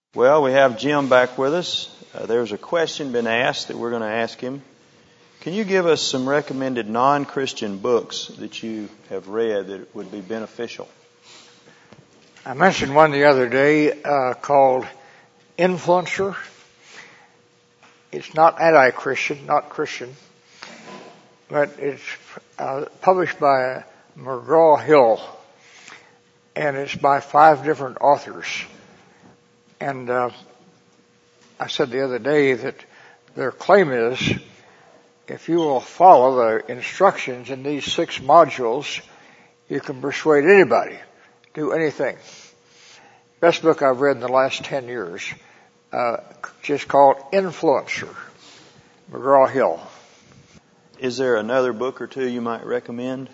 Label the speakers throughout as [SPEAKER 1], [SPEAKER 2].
[SPEAKER 1] Well, we have Jim back with us. There's a question been asked that we're going to ask him. Can you give us some recommended non-Christian books that you have read that would be beneficial?
[SPEAKER 2] I mentioned one the other day called Influencer. It's not anti-Christian, not Christian, but it's published by McGraw-Hill, and it's by 5 different authors. And I said the other day that their claim is, if you will follow the instructions in these 6 modules, you can persuade anybody to do anything. Best book I've read in the last 10 years, just called Influencer, McGraw-Hill.
[SPEAKER 1] Is there another book or two you might recommend?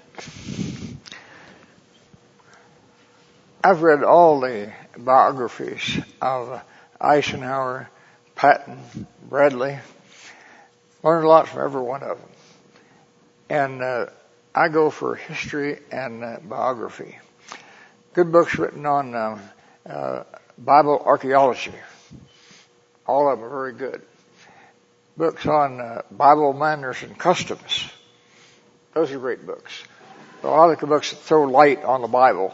[SPEAKER 2] I've read all the biographies of Eisenhower, Patton, Bradley. Learned a lot from every one of them. And I go for history and biography. Good books written on Bible archaeology. All of them are very good. Books on Bible manners and customs. Those are great books. So I like the books that throw light on the Bible.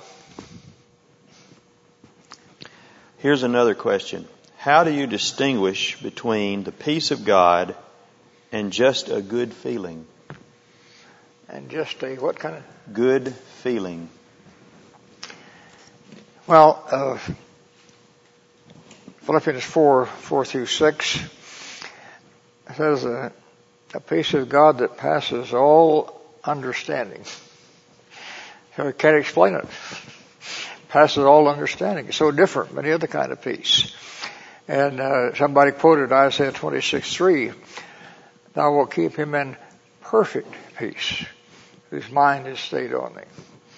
[SPEAKER 1] Here's another question. How do you distinguish between the peace of God and just a good feeling?
[SPEAKER 2] And just a what kind of?
[SPEAKER 1] Good feeling.
[SPEAKER 2] Well, Philippians 4:4-6 says a peace of God that passes all understanding. So we can't explain it. Passes all understanding. It's so different from any other kind of peace. And somebody quoted Isaiah 26:3, "Thou wilt keep him in perfect peace, whose mind is stayed on thee."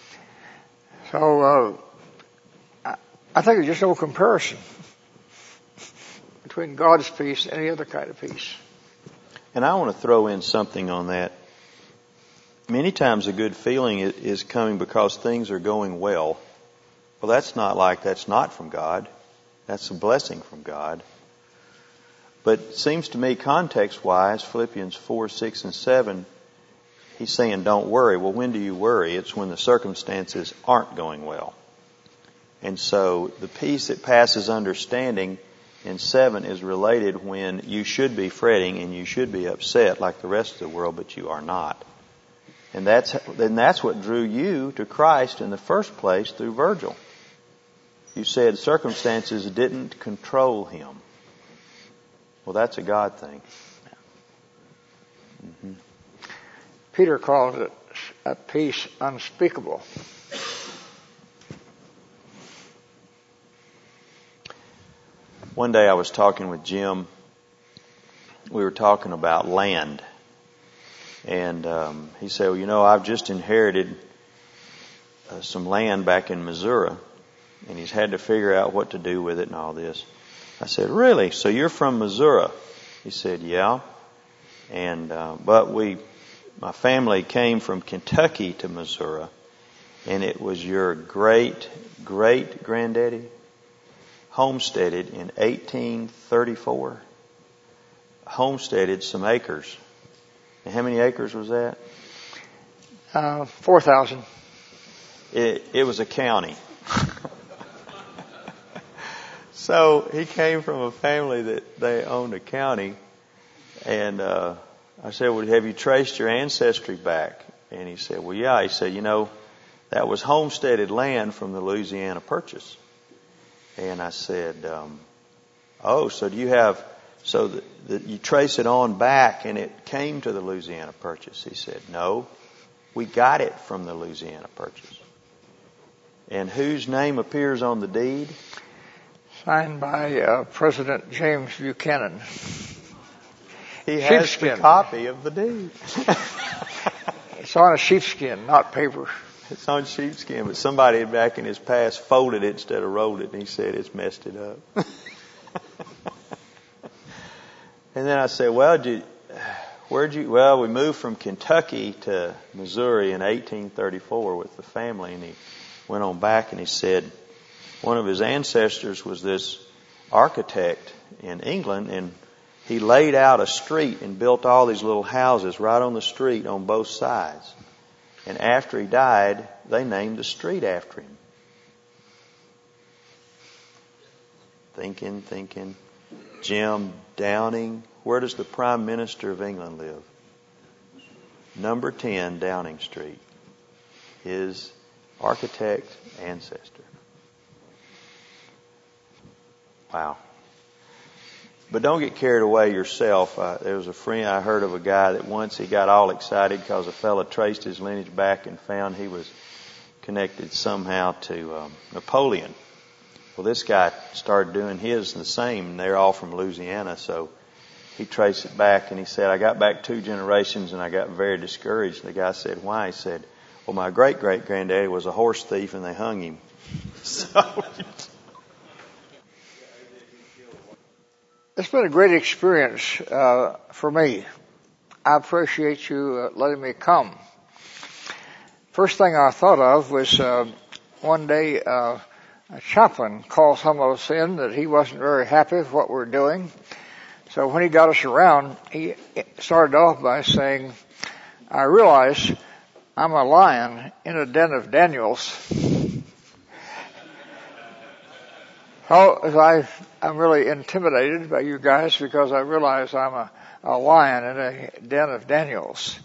[SPEAKER 2] So I think there's just no comparison between God's peace and any other kind of peace.
[SPEAKER 1] And I want to throw in something on that. Many times a good feeling is coming because things are going well. Well, that's not from God. That's a blessing from God. But it seems to me, context-wise, Philippians 4, 6, and 7, he's saying don't worry. Well, when do you worry? It's when the circumstances aren't going well. And so the peace that passes understanding in 7 is related when you should be fretting and you should be upset like the rest of the world, but you are not. And that's what drew you to Christ in the first place through Virgil. You said circumstances didn't control him. Well, that's a God thing. Mm-hmm.
[SPEAKER 2] Peter calls it a peace unspeakable.
[SPEAKER 1] One day I was talking with Jim. We were talking about land. And he said, well, I've just inherited some land back in Missouri. And he's had to figure out what to do with it and all this. I said, really? So you're from Missouri? He said, yeah. And but my family came from Kentucky to Missouri. And it was your great-great-granddaddy homesteaded in 1834. Homesteaded some acres. And how many acres was that?
[SPEAKER 2] 4,000.
[SPEAKER 1] It was a county. So he came from a family that they owned a county. And I said, well, have you traced your ancestry back? And he said, well, yeah. He said, that was homesteaded land from the Louisiana Purchase. And I said, so do you have... So that you trace it on back and it came to the Louisiana Purchase. He said, no, we got it from the Louisiana Purchase. And whose name appears on the deed?
[SPEAKER 2] Signed by President James Buchanan.
[SPEAKER 1] He has the copy of the deed.
[SPEAKER 2] It's on a sheepskin, not paper.
[SPEAKER 1] It's on sheepskin, but somebody back in his past folded it instead of rolled it, and he said it's messed it up. And then I said, well, we moved from Kentucky to Missouri in 1834 with the family. And he went on back and he said one of his ancestors was this architect in England, and he laid out a street and built all these little houses right on the street on both sides. And after he died, they named the street after him. Thinking. Jim Downing. Where does the Prime Minister of England live? Number 10 Downing Street. His architect ancestor. Wow. But don't get carried away yourself. There was a friend I heard of a guy that once he got all excited because a fellow traced his lineage back and found he was connected somehow to Napoleon. Well, this guy started doing his the same, and they're all from Louisiana, so he traced it back, and he said, I got back 2 generations, and I got very discouraged. The guy said, why? He said, well, my great-great-granddaddy was a horse thief, and they hung him. So...
[SPEAKER 2] It's been a great experience for me. I appreciate you letting me come. First thing I thought of was one day a chaplain called some of us in that he wasn't very happy with what we were doing. So when he got us around, he started off by saying, I realize I'm a lion in a den of Daniels. I'm really intimidated by you guys because I realize I'm a lion in a den of Daniels.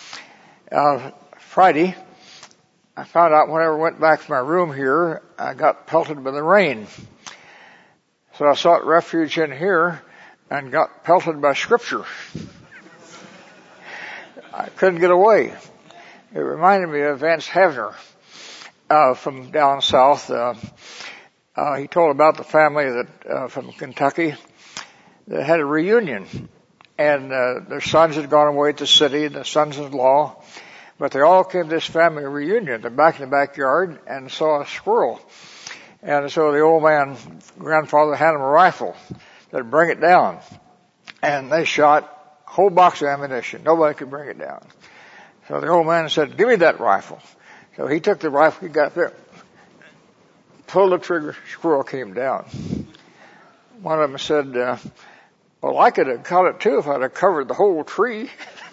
[SPEAKER 2] Friday, I found out whenever I went back to my room here, I got pelted by the rain. So I sought refuge in here and got pelted by Scripture. I couldn't get away. It reminded me of Vance Havner from down south. He told about the family that from Kentucky that had a reunion, and their sons had gone away to the city, the sons-in-law, but they all came to this family reunion. They're back in the backyard and saw a squirrel, and so the old man, grandfather, handed him a rifle. They'd bring it down, and they shot a whole box of ammunition. Nobody could bring it down. So the old man said, "Give me that rifle." So he took the rifle, he got there, pulled the trigger, squirrel came down. One of them said, well, I could have caught it too if I'd have covered the whole tree.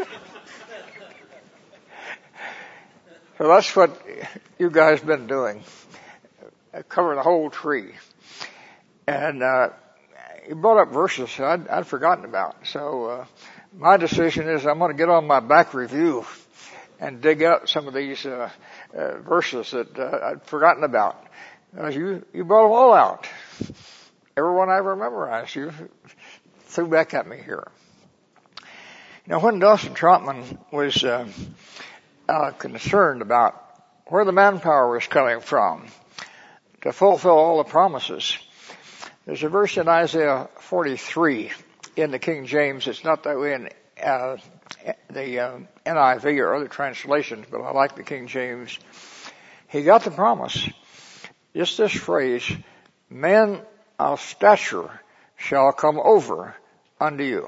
[SPEAKER 2] So that's what you guys have been doing. Cover the whole tree. And you brought up verses I'd forgotten about. So my decision is I'm going to get on my back review and dig out some of these verses that I'd forgotten about. You brought them all out. Everyone I ever memorized, you threw back at me here. Now, when Dawson Trotman was concerned about where the manpower was coming from to fulfill all the promises, there's a verse in Isaiah 43 in the King James. It's not that way in the NIV or other translations, but I like the King James. He got the promise. Just this phrase, men of stature shall come over unto you.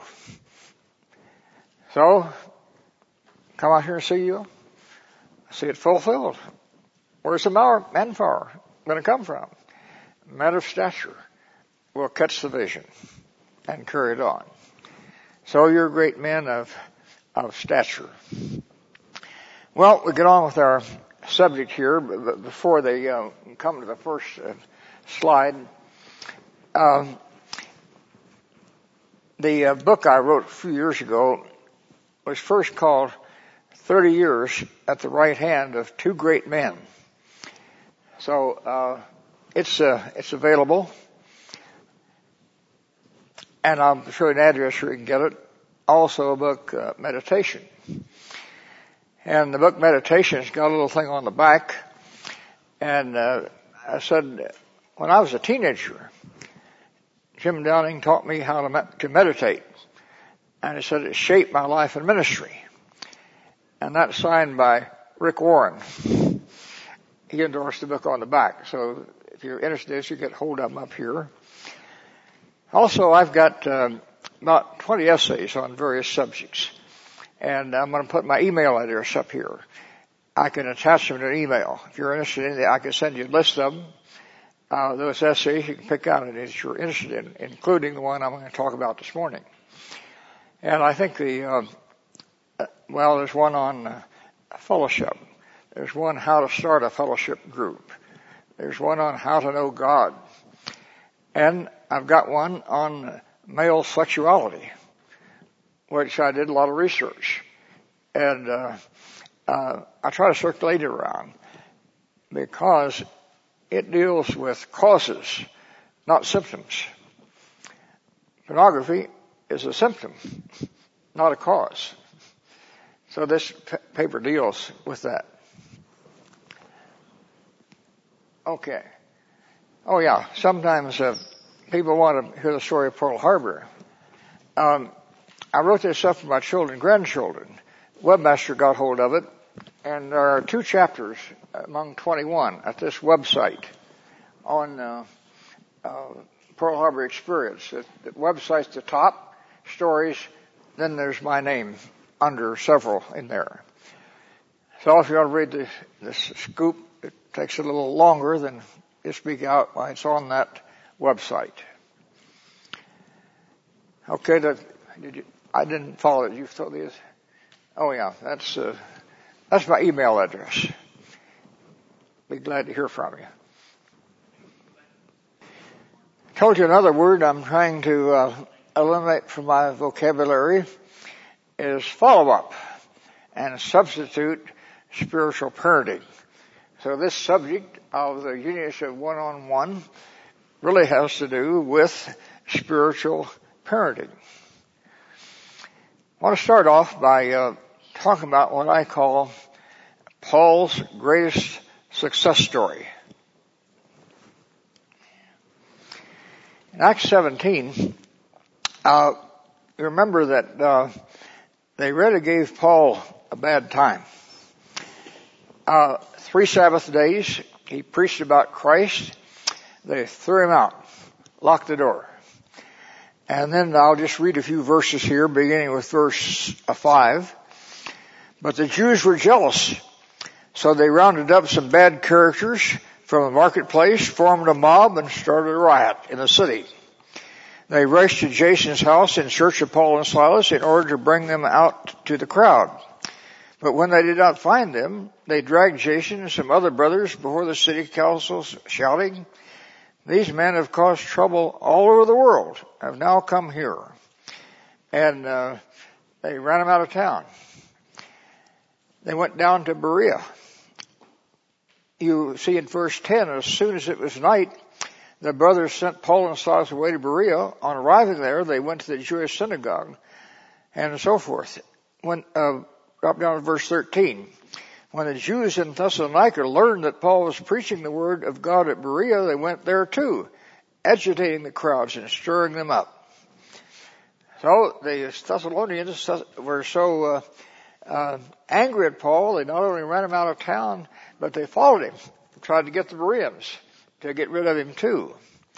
[SPEAKER 2] So, come out here and see you. See it fulfilled. Where's the manpower going to come from? Men of stature will catch the vision and carry it on. So you're great men of stature. Well, we get on with our subject here, but before they come to the first slide, the book I wrote a few years ago was first called 30 Years at the Right Hand of Two Great Men. So it's available, and I'll show you an address where you can get it. Also a book, Meditation. And the book Meditation's got a little thing on the back. And I said, when I was a teenager, Jim Downing taught me how to meditate. And he said it shaped my life and ministry. And that's signed by Rick Warren. He endorsed the book on the back. So if you're interested in this, you can hold them up here. Also, I've got about 20 essays on various subjects. And I'm going to put my email address up here. I can attach them to an email. If you're interested in it, I can send you a list of them. those essays you can pick out if you're interested in, including the one I'm going to talk about this morning. And I think there's one on fellowship. There's one how to start a fellowship group. There's one on how to know God. And I've got one on male sexuality, which I did a lot of research. And I try to circulate it around because it deals with causes, not symptoms. Pornography is a symptom, not a cause. So this paper deals with that. Okay. Oh yeah, sometimes people want to hear the story of Pearl Harbor. I wrote this up for my children and grandchildren. Webmaster got hold of it, and there are 2 chapters among 21 at this website on Pearl Harbor experience. The website's the top, stories, then there's my name under several in there. So if you want to read this scoop, it takes a little longer than you speak out while it's on that website. Okay, I didn't follow it. You saw these? Oh yeah, that's my email address. Be glad to hear from you. Told you another word I'm trying to eliminate from my vocabulary is follow-up and substitute spiritual parenting. So this subject of the units of one-on-one really has to do with spiritual parenting. I want to start off by talking about what I call Paul's greatest success story. In Acts 17, you remember that they really gave Paul a bad time. 3 Sabbath days, he preached about Christ. They threw him out, locked the door. And then I'll just read a few verses here, beginning with verse 5. But the Jews were jealous, so they rounded up some bad characters from the marketplace, formed a mob, and started a riot in the city. They rushed to Jason's house in search of Paul and Silas in order to bring them out to the crowd. But when they did not find them, they dragged Jason and some other brothers before the city councils, shouting, "These men have caused trouble all over the world, have now come here." And they ran them out of town. They went down to Berea. You see in verse 10, as soon as it was night, the brothers sent Paul and Silas away to Berea. On arriving there, they went to the Jewish synagogue and so forth. Drop down to verse 13. When the Jews in Thessalonica learned that Paul was preaching the word of God at Berea, they went there too, agitating the crowds and stirring them up. So the Thessalonians were so angry at Paul, they not only ran him out of town, but they followed him, tried to get the Bereans to get rid of him too.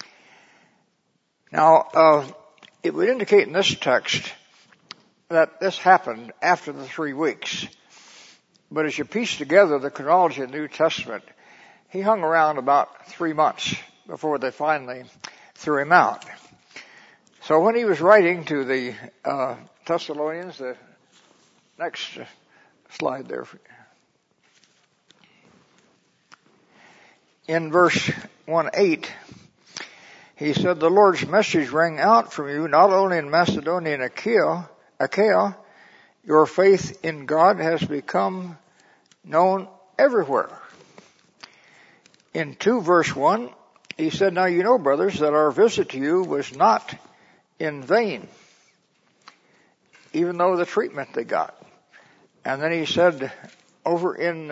[SPEAKER 2] Now, it would indicate in this text that this happened after the 3 weeks. But as you piece together the chronology of the New Testament, he hung around about 3 months before they finally threw him out. So when he was writing to the Thessalonians, the next slide there, in verse 1:8, he said, "The Lord's message rang out from you not only in Macedonia and Achaia, your faith in God has become known everywhere." In 2 verse 1, he said, "Now you know, brothers, that our visit to you was not in vain, even though the treatment they got." And then he said over in,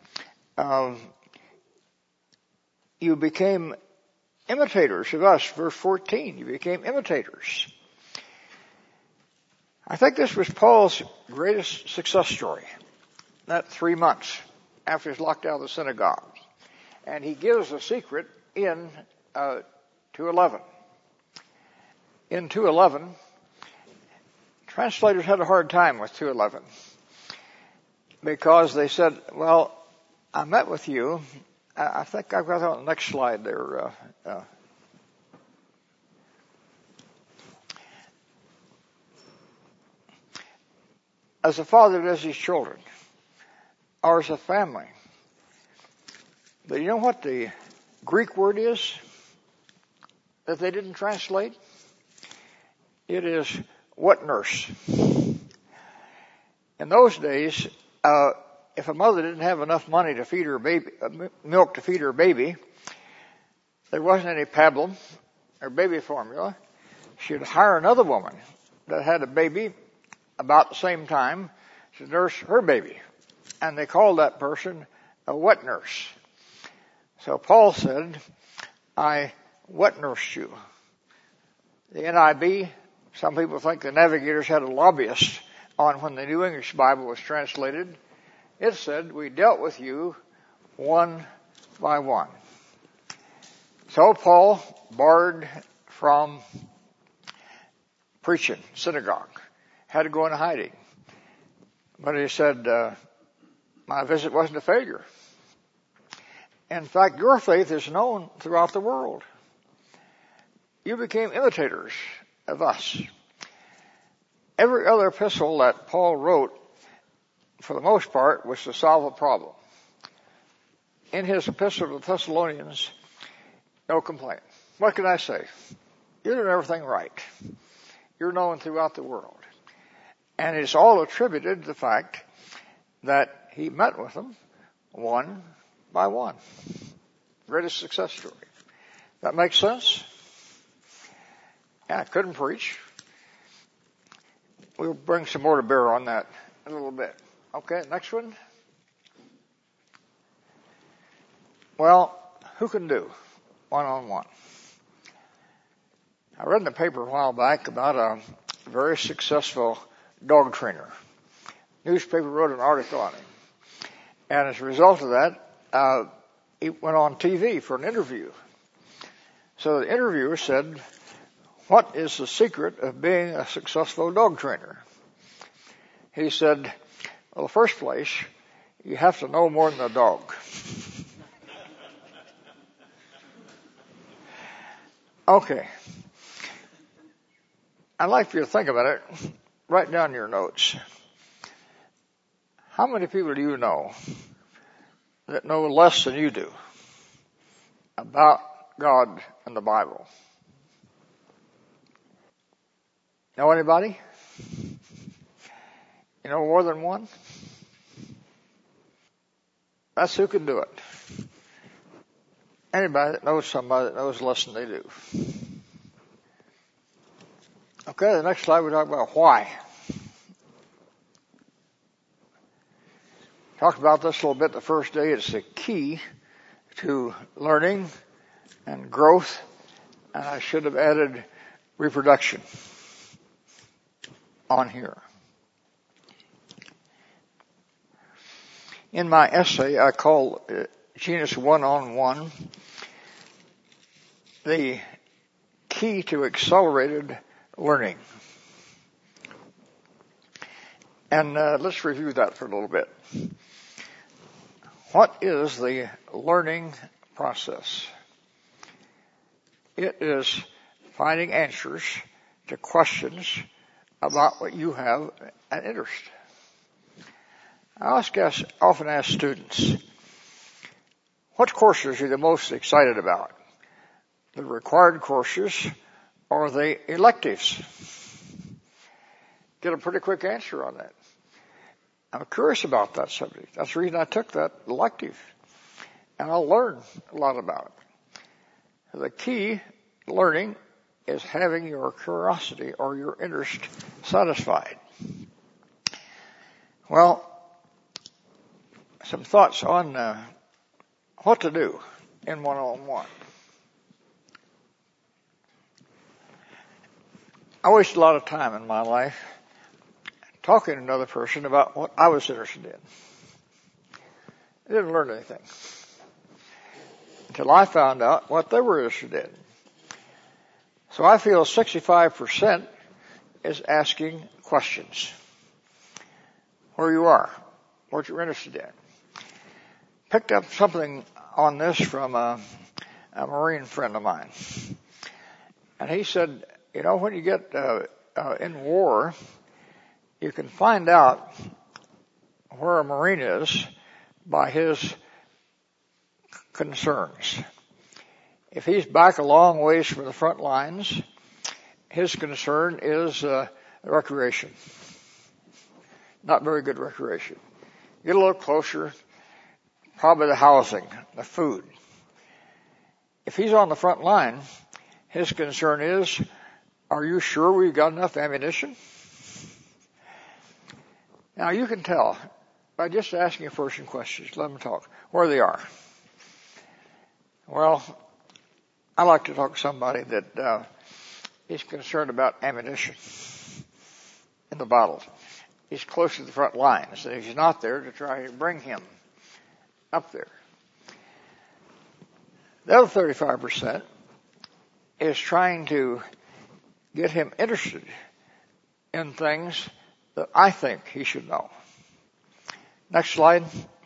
[SPEAKER 2] you became imitators of us, verse 14, you became imitators. I think this was Paul's greatest success story, that 3 months after he's locked out of the synagogue. And he gives a secret in 2:11. In 2:11, translators had a hard time with 2:11 because they said, well, I met with you I think I've got that on the next slide there. As a father does his children, or as a family. But you know what the Greek word is that they didn't translate? It is wet nurse. In those days, if a mother didn't have enough money to feed her baby, milk to feed her baby, there wasn't any pablum or baby formula. She'd hire another woman that had a baby about the same time to nurse her baby. And they called that person a wet nurse. So Paul said, I wet nursed you. The NIV, some people think the Navigators had a lobbyist on when the New English Bible was translated. It said, we dealt with you one by one. So Paul, barred from preaching, synagogue, had to go into hiding. But he said, my visit wasn't a failure. In fact, your faith is known throughout the world. You became imitators of us. Every other epistle that Paul wrote, for the most part, was to solve a problem. In his epistle to the Thessalonians, no complaint. What can I say? You're doing everything right. You're known throughout the world. And it's all attributed to the fact that he met with them one by one. Greatest success story. That makes sense? Yeah, I couldn't preach. We'll bring some more to bear on that in a little bit. Okay, next one. Well, who can do one-on-one? I read in the paper a while back about a very successful dog trainer. Newspaper wrote an article on him. And as a result of that, he went on TV for an interview. So the interviewer said, what is the secret of being a successful dog trainer? He said, well, in the first place, you have to know more than a dog. Okay. I'd like for you to think about it. Write down your notes. How many people do you know that know less than you do about God and the Bible? Know anybody? You know more than one? That's who can do it. Anybody that knows somebody that knows less than they do. Okay, the next slide we talk about why. Talked about this a little bit the first day. It's the key to learning and growth. And I should have added reproduction on here. In my essay, I call Genus One-on-One the key to accelerated learning. And let's review that for a little bit. What is the learning process? It is finding answers to questions about what you have an interest. I often ask students, what courses are you the most excited about? The required courses or the electives? Get a pretty quick answer on that. I'm curious about that subject. That's the reason I took that elective. And I'll learn a lot about it. The key to learning is having your curiosity or your interest satisfied. Well, some thoughts on what to do in one-on-one. I wasted a lot of time in my life talking to another person about what I was interested in. I didn't learn anything until I found out what they were interested in. So I feel 65% is asking questions. Where you are, what you're interested in. Picked up something on this from a Marine friend of mine. And he said, when you get in war, you can find out where a Marine is by his concerns. If he's back a long ways from the front lines, his concern is recreation. Not very good recreation. Get a little closer, probably the housing, the food. If he's on the front line, his concern is, are you sure we've got enough ammunition? Now you can tell by just asking a person questions, let them talk, where they are. Well, I like to talk to somebody that is concerned about ammunition in the battles. He's close to the front lines, and he's not there to try to bring him up there. The other 35% is trying to get him interested in things that I think he should know. Next slide.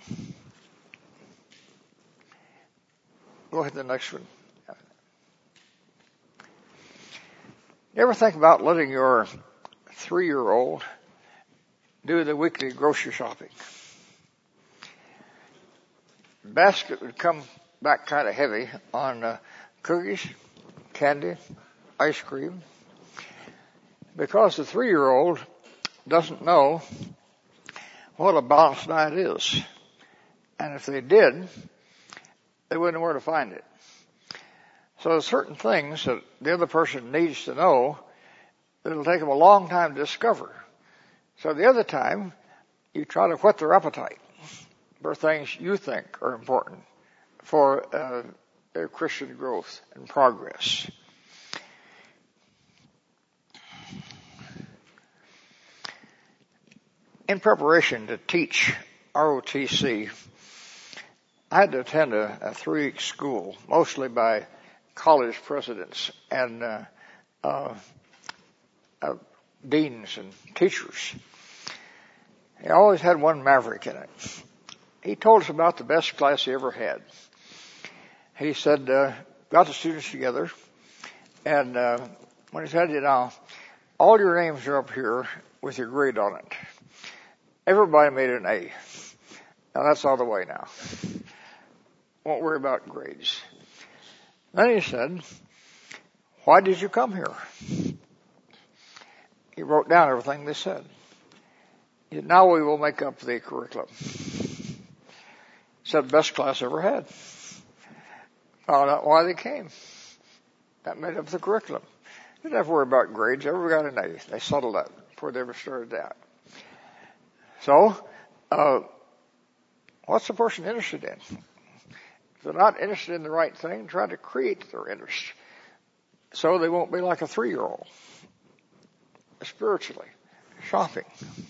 [SPEAKER 2] Go ahead to the next one. You ever think about letting your 3-year-old do the weekly grocery shopping? The basket would come back kind of heavy on cookies, candy, ice cream, because the 3-year-old doesn't know what a balanced diet is. And if they did, they wouldn't know where to find it. So there's certain things that the other person needs to know that it'll take them a long time to discover. So the other time, you try to whet their appetite for things you think are important for their Christian growth and progress. In preparation to teach ROTC, I had to attend a 3-week school, mostly by college presidents and deans and teachers. He always had one maverick in it. He told us about the best class he ever had. He said, got the students together, and when he said, all your names are up here with your grade on it. Everybody made an A. Now that's out of the way now. Won't worry about grades. Then he said, why did you come here? He wrote down everything they said. He said, now we will make up the curriculum. He said, best class ever had. Found out why they came. That made up the curriculum. Didn't have to worry about grades. Everybody got an A. They settled that before they ever started that. So, what's the person interested in? If they're not interested in the right thing, try to create their interest so they won't be like a 3-year-old. Spiritually, shopping.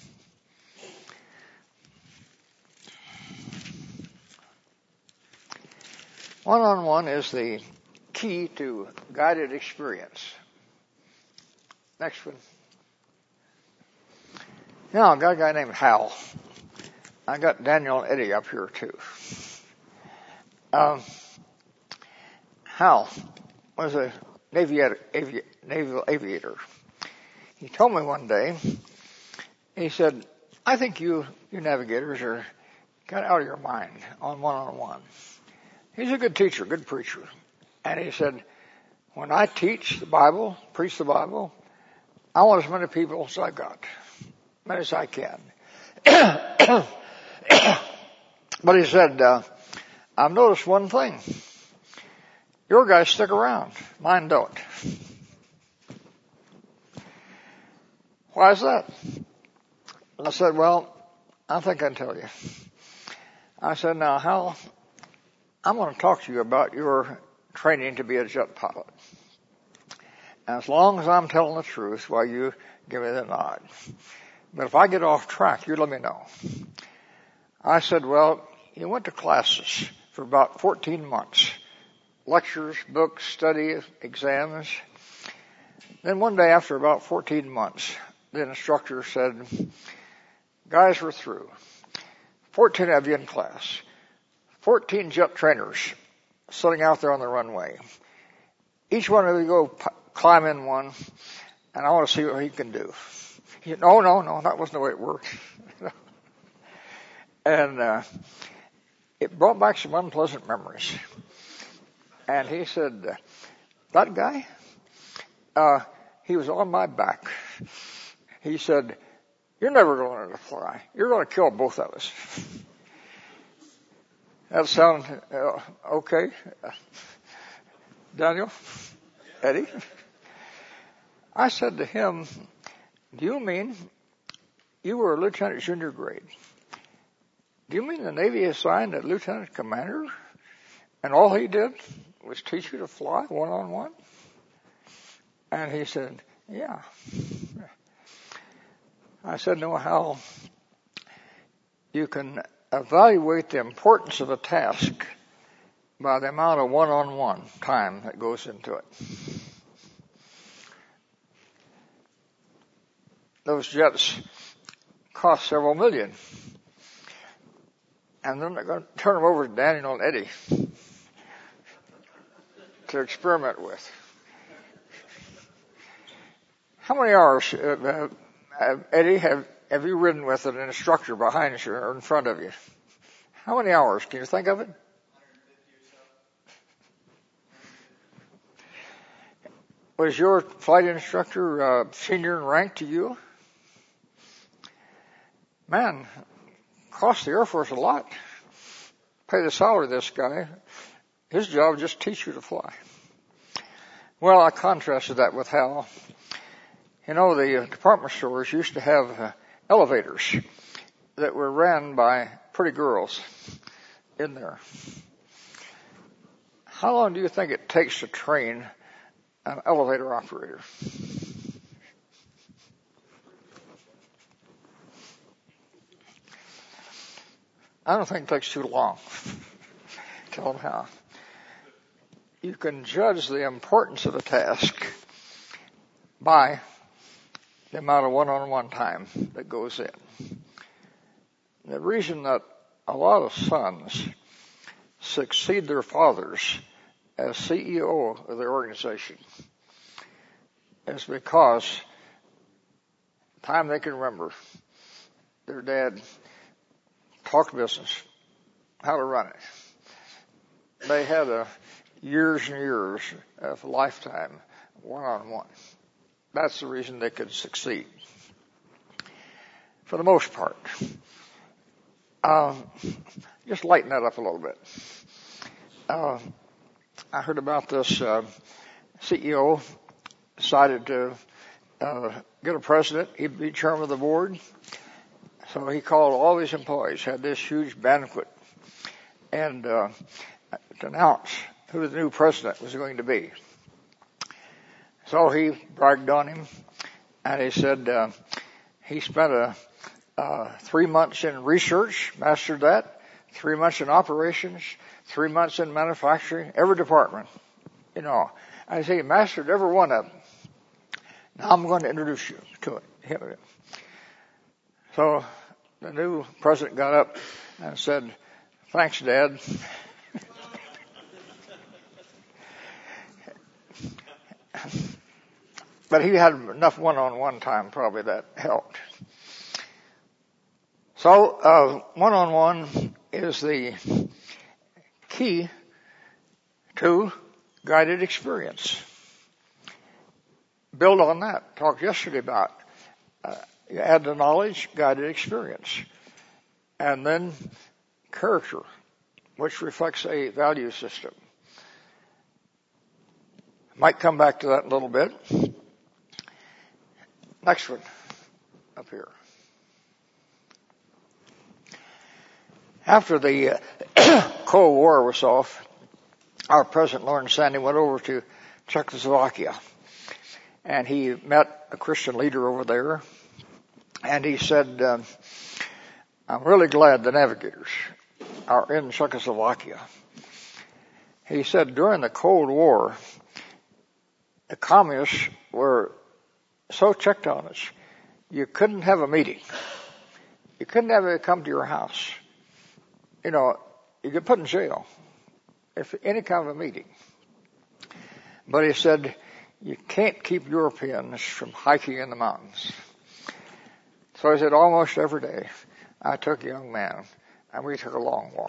[SPEAKER 2] One-on-one is the key to guided experience. Next one. Now, I've got a guy named Hal. I got Daniel and Eddie up here too. Hal was a naval aviator. He told me one day, he said, I think you navigators are kind of out of your mind on one-on-one. He's a good teacher, good preacher. And he said, when I teach the Bible, preach the Bible, I want as many people as I got. As many as I can. But he said, I've noticed one thing. Your guys stick around. Mine don't. Why is that? I said, well, I think I can tell you. I said, now, Hal, I'm going to talk to you about your training to be a jet pilot. And as long as I'm telling the truth, well, you give me the nod. But if I get off track, you let me know. I said, well, you went to classes for about 14 months. Lectures, books, study, exams. Then one day after about 14 months, the instructor said, guys, we're through. 14 of you in class. 14 jet trainers sitting out there on the runway. Each one of you go climb in one, and I want to see what he can do. He said, no, that wasn't the way it worked. And it brought back some unpleasant memories. And he said, that guy, he was on my back. He said, you're never going to fly. You're going to kill both of us. That sound okay? Daniel? Eddie? I said to him, do you mean you were a lieutenant junior grade? Do you mean the Navy assigned a lieutenant commander and all he did was teach you to fly one-on-one? And he said, yeah. I said, no, how you can evaluate the importance of a task by the amount of one-on-one time that goes into it. Those jets cost several million. And then they're going to turn them over to Daniel and Eddie to experiment with. How many hours, Eddie, have you ridden with an instructor behind you or in front of you? How many hours? Can you think of it? 150 or so. Was your flight instructor senior in rank to you? Man, cost the Air Force a lot. Pay the salary of this guy. His job is just teach you to fly. Well, I contrasted that with Hal. You know, the department stores used to have elevators that were ran by pretty girls in there. How long do you think it takes to train an elevator operator? I don't think it takes too long. Tell them how. You can judge the importance of a task by the amount of one-on-one time that goes in. The reason that a lot of sons succeed their fathers as CEO of their organization is because time they can remember, their dad talked business, how to run it. They had years and years of lifetime one-on-one. That's the reason they could succeed. For the most part. Just lighten that up a little bit. I heard about this CEO decided to get a president. He'd be chairman of the board. So he called all his employees, had this huge banquet, and to announce who the new president was going to be. So he bragged on him, and he said he spent 3 months in research, mastered that, 3 months in operations, 3 months in manufacturing, every department, you know. I say he mastered every one of them. Now I'm going to introduce you to him. So the new president got up and said, thanks, Dad. But he had enough one-on-one time probably that helped. So one-on-one is the key to guided experience. Build on that. Talked yesterday about you add the knowledge, guided experience. And then character, which reflects a value system. Might come back to that in a little bit. Next one, up here. After the Cold War was off, our President Lawrence Sandy went over to Czechoslovakia. And he met a Christian leader over there. And he said, I'm really glad the navigators are in Czechoslovakia. He said, during the Cold War, the communists were so checked on us, you couldn't have a meeting. You couldn't have it come to your house. You know, you get put in jail if any kind of a meeting. But he said, you can't keep Europeans from hiking in the mountains. So he said, almost every day, I took a young man, and we took a long walk.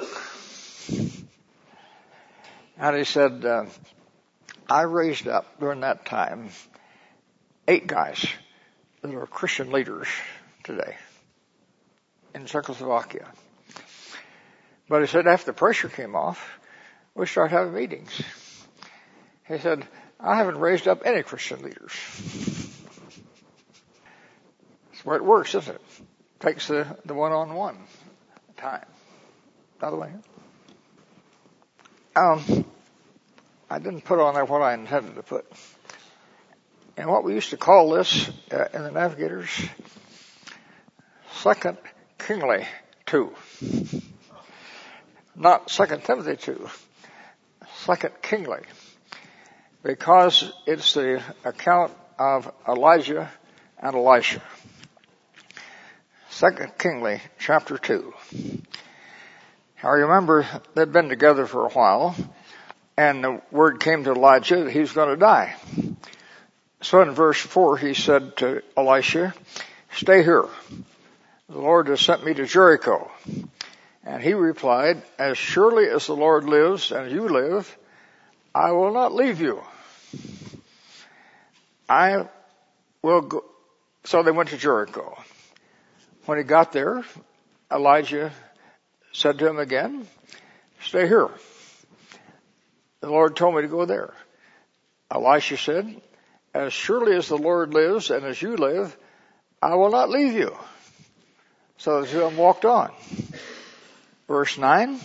[SPEAKER 2] And he said, I raised up during that time 8 guys that are Christian leaders today in Czechoslovakia. But he said, after the pressure came off, we started having meetings. He said, I haven't raised up any Christian leaders. That's where it works, isn't it? Takes the one-on-one time. By the way, I didn't put on there what I intended to put. And what we used to call this in the Navigators, 2 Kingly 2. Not 2 Timothy 2. 2 Kingly. Because it's the account of Elijah and Elisha. 2 Kingly chapter 2. Now remember, they'd been together for a while, and the word came to Elijah that he was going to die. So in verse 4, he said to Elisha, stay here. The Lord has sent me to Jericho. And he replied, as surely as the Lord lives and you live, I will not leave you. I will go. So they went to Jericho. When he got there, Elijah said to him again, stay here. The Lord told me to go there. Elisha said, as surely as the Lord lives and as you live, I will not leave you. So the two of them walked on. Verse 9,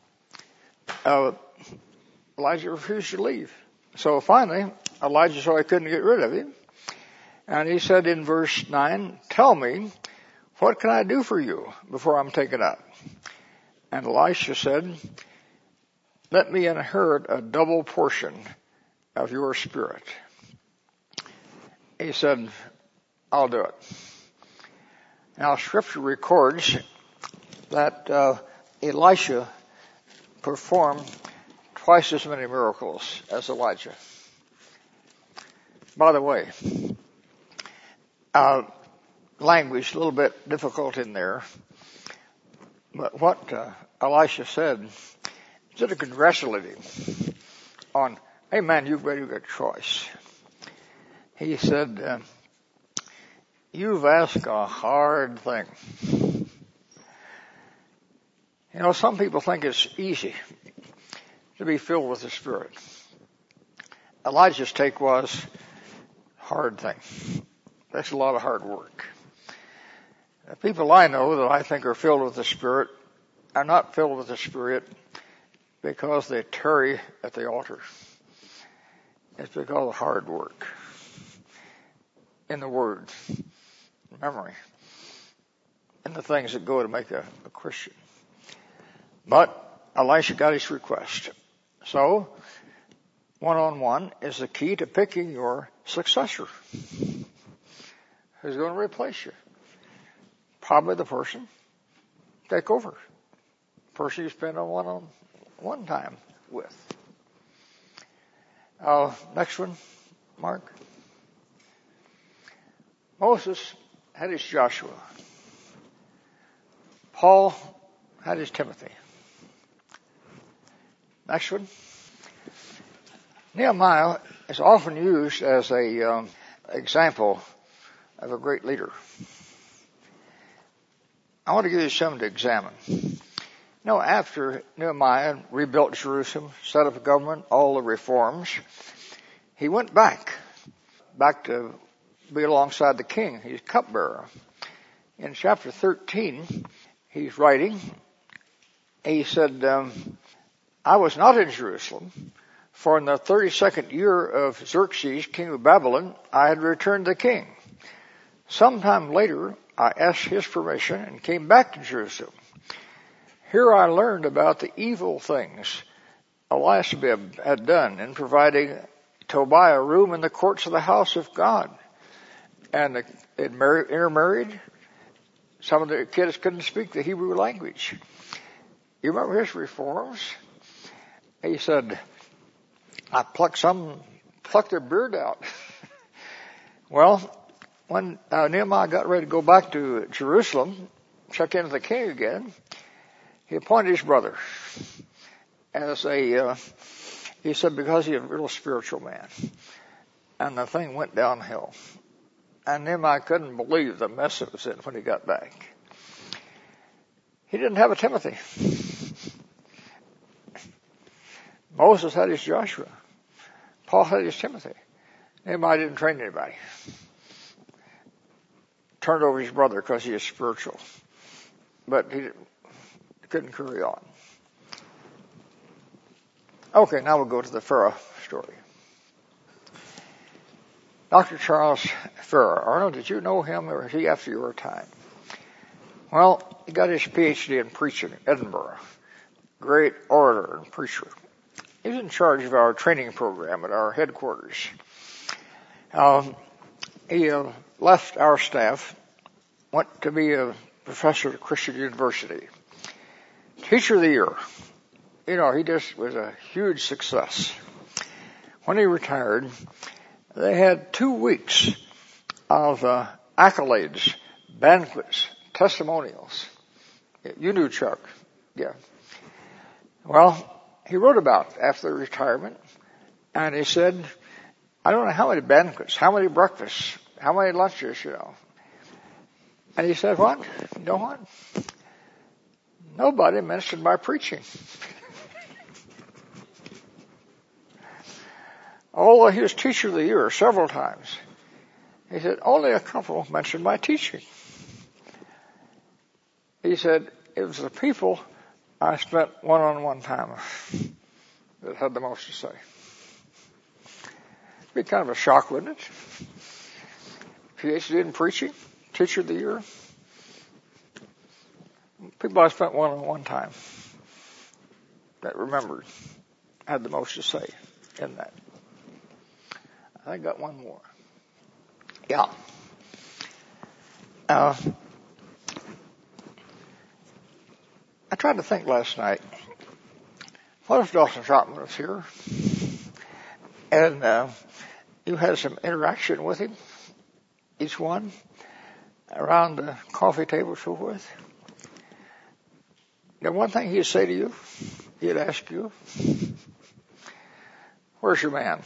[SPEAKER 2] Elijah refused to leave. So finally, Elijah saw he couldn't get rid of him. And he said in verse 9, tell me, what can I do for you before I'm taken up? And Elisha said, let me inherit a double portion of your spirit. He said, I'll do it. Now scripture records that Elisha performed twice as many miracles as Elijah. By the way, language a little bit difficult in there, but what Elisha said, instead of congratulating him on, hey man, you've got a choice. He said, you've asked a hard thing. You know, some people think it's easy to be filled with the Spirit. Elijah's take was, hard thing. That's a lot of hard work. The people I know that I think are filled with the Spirit are not filled with the Spirit because they tarry at the altar. It's because of hard work in the Word, memory, and the things that go to make a Christian. But Elisha got his request. So, one-on-one is the key to picking your successor. Who's going to replace you? Probably the person take over. The person you spend on one-on-one time with. Next one, Mark. Moses had his Joshua. Paul had his Timothy. Next one. Nehemiah is often used as a example of a great leader. I want to give you something to examine. After Nehemiah rebuilt Jerusalem, set up a government, all the reforms, he went back to be alongside the king. He's cupbearer. In chapter 13, he's writing, he said, I was not in Jerusalem, for in the 32nd year of Xerxes, king of Babylon, I had returned the king. Sometime later, I asked his permission and came back to Jerusalem. Here I learned about the evil things Eliashib had done in providing Tobiah room in the courts of the house of God. And it intermarried. Some of the kids couldn't speak the Hebrew language. You remember his reforms? He said, I plucked their beard out. Well, when Nehemiah got ready to go back to Jerusalem, check in with the king again, he appointed his brother as he said, because he's a real spiritual man. And the thing went downhill. And Nehemiah couldn't believe the mess it was in when he got back. He didn't have a Timothy. Moses had his Joshua. Paul had his Timothy. Nehemiah didn't train anybody. Turned over his brother because he is spiritual. But he couldn't carry on. Okay, now we'll go to the Pharaoh story. Dr. Charles Farrar. Arnold, did you know him, or is he after your time? Well, he got his PhD in preaching in Edinburgh. Great orator and preacher. He was in charge of our training program at our headquarters. He left our staff, went to be a professor at Christian University. Teacher of the Year. You know, he just was a huge success. When he retired, they had 2 weeks of accolades, banquets, testimonials. You knew Chuck. Yeah. Well, he wrote about after retirement, and he said, I don't know how many banquets, how many breakfasts, how many lunches, you know. And he said, what? You know what? Nobody mentioned my preaching. Although he was Teacher of the Year several times, he said, only a couple mentioned my teaching. He said, it was the people I spent one-on-one time with that had the most to say. It'd be kind of a shock, wouldn't it? PhD in preaching, Teacher of the Year. People I spent one-on-one time that remembered had the most to say in that. I got one more. Yeah. I tried to think last night, what if Dawson Trotman was here and you had some interaction with him, each one, around the coffee table, so forth? The one thing he'd say to you, he'd ask you, where's your man?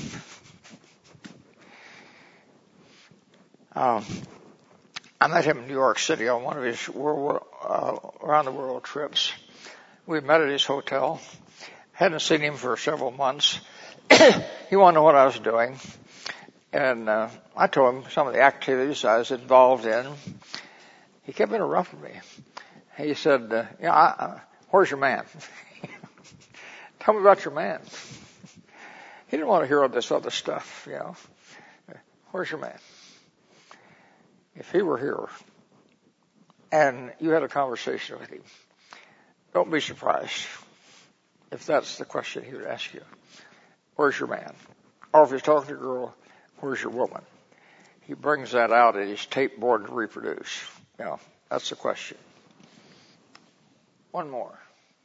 [SPEAKER 2] I met him in New York City on one of his around the world trips. We met at his hotel. Hadn't seen him for several months. He wanted to know what I was doing. And I told him some of the activities I was involved in. He kept interrupting me. He said, where's your man? Tell me about your man. He didn't want to hear all this other stuff, you know. Where's your man? If he were here and you had a conversation with him, don't be surprised if that's the question he would ask you. Where's your man? Or if he's talking to a girl, where's your woman? He brings that out at his tape board to reproduce. You know, that's the question. One more.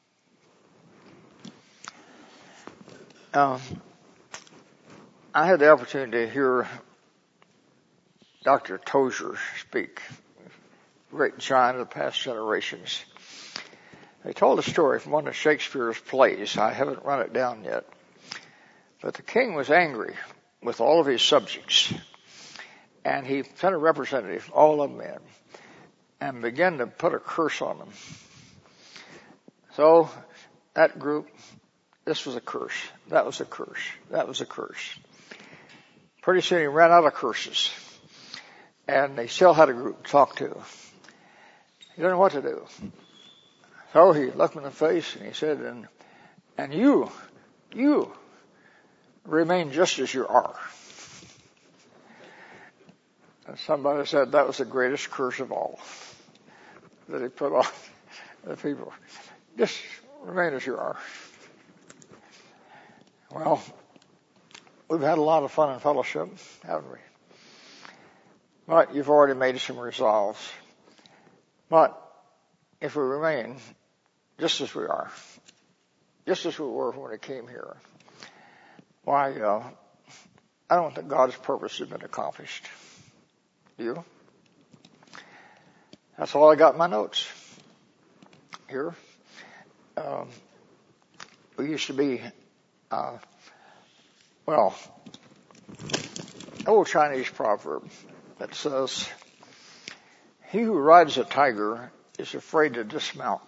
[SPEAKER 2] I had the opportunity to hear Dr. Tozer speak, great giant of the past generations. They told a story from one of Shakespeare's plays. I haven't run it down yet. But the king was angry with all of his subjects. And he sent a representative, all of them in, and began to put a curse on them. So that group, this was a curse, that was a curse, that was a curse. Pretty soon he ran out of curses. And they still had a group to talk to. He didn't know what to do. So he looked him in the face and he said, and you remain just as you are. And somebody said that was the greatest curse of all that he put on the people. Just remain as you are. Well, we've had a lot of fun and fellowship, haven't we? But you've already made some resolves. But if we remain just as we are, just as we were when we came here. Why, I don't think God's purpose has been accomplished. Do you? That's all I got in my notes here. We used to be, old Chinese proverb that says, "He who rides a tiger is afraid to dismount."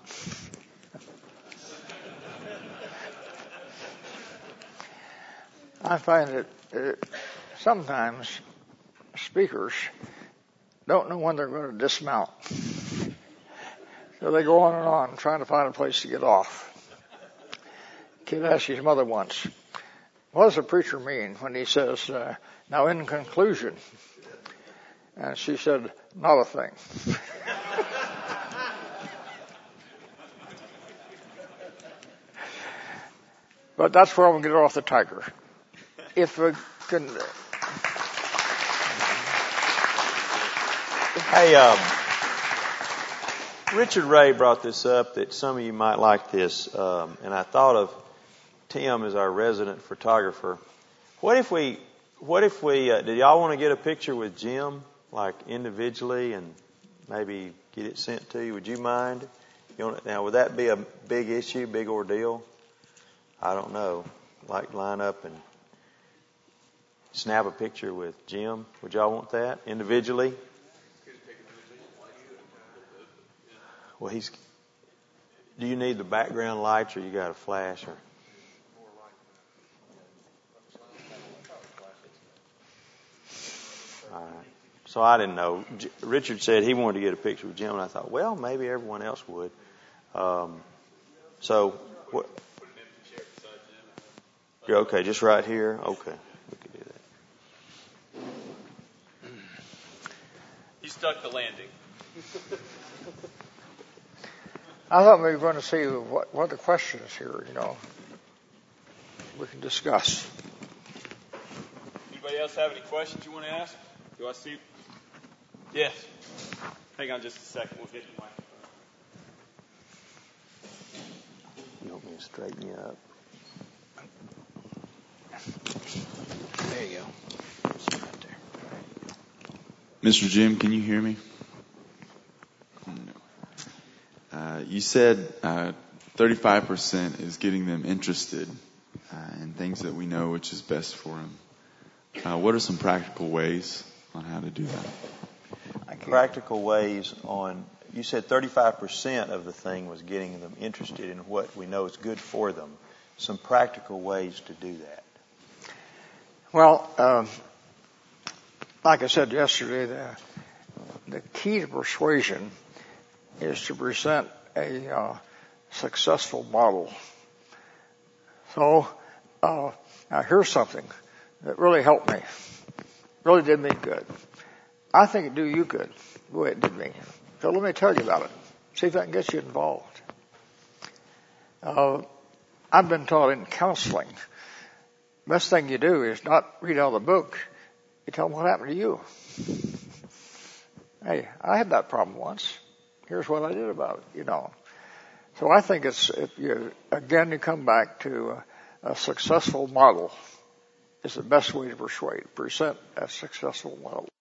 [SPEAKER 2] I find that sometimes speakers don't know when they're going to dismount. So they go on and on trying to find a place to get off. Kid asked his mother once, "What does a preacher mean when he says, now in conclusion?" And she said, "Not a thing." But that's where I'm going to get off the tiger. If we can...
[SPEAKER 1] Hey, Richard Ray brought this up that some of you might like this, and I thought of Tim as our resident photographer. What if we, did y'all want to get a picture with Jim, like individually, and maybe get it sent to you? Would you mind? Now, would that be a big issue, big ordeal? I don't know. Like line up and snap a picture with Jim. Would y'all want that individually? Well, do you need the background lights or you got a flash or? All right. So I didn't know. Richard said he wanted to get a picture with Jim, and I thought, well, maybe everyone else would. So what? You're okay, just right here? Okay. We could do that.
[SPEAKER 3] You stuck the landing.
[SPEAKER 2] I thought we were going to see what the questions here, we can discuss.
[SPEAKER 3] Anybody else have any questions you want to ask? Do I see? Yes. Hang on just a second. We'll get the microphone.
[SPEAKER 1] You want me to straighten you up?
[SPEAKER 2] There you go. Right there.
[SPEAKER 4] Mr. Jim, can you hear me? You said 35% is getting them interested in things that we know which is best for them. What are some practical ways on how to do that?
[SPEAKER 1] Practical ways on, you said 35% of the thing was getting them interested in what we know is good for them. Some practical ways to do that.
[SPEAKER 2] Well, like I said yesterday, the key to persuasion is to present a successful model. So, now here's something that really helped me. Really did me good. I think it do you good, the way it did me. So let me tell you about it. See if I can get you involved. I've been taught in counseling, best thing you do is not read out the book. You tell them what happened to you. Hey, I had that problem once. Here's what I did about it, So I think you come back to a successful model is the best way to present a successful model.